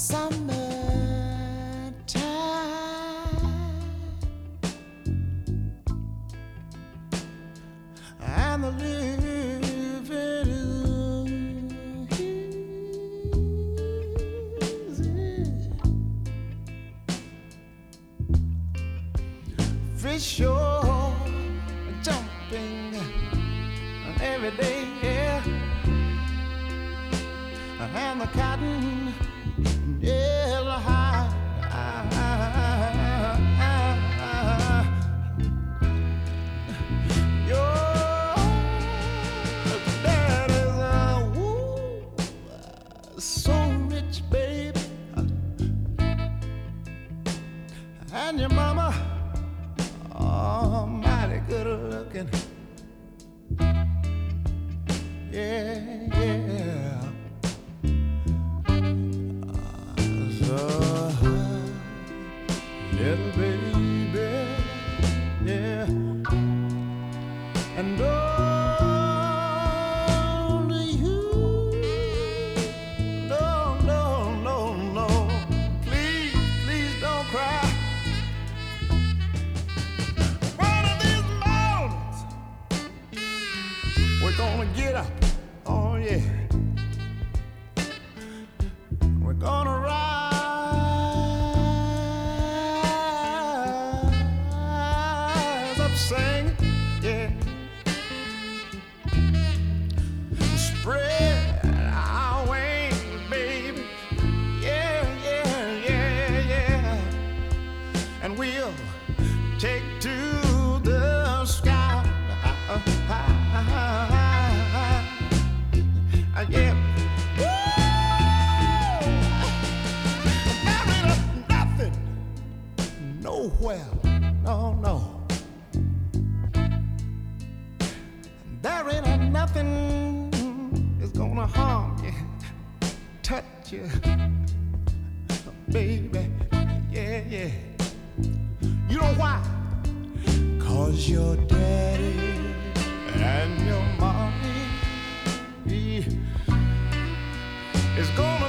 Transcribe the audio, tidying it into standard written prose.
summertime, and the living is easy. Fish are jumping every day, yeah, and the cotton is high. Your dad is so rich, baby, and your mama, oh, mighty good looking. Yeah, yeah. So, little baby, yeah. And only you, no, no, no, no. Please, please don't cry. One of these mornings, we're gonna get up. Oh yeah, we're gonna rise up singing, yeah. Spread our wings, baby, yeah, yeah, yeah, yeah. And we'll take to the sky. Yeah. Woo! There ain't nothing, nowhere, no, no. There ain't nothing that's gonna harm you, touch you, baby, yeah, yeah. You know why? 'Cause your daddy and your mommy is gonna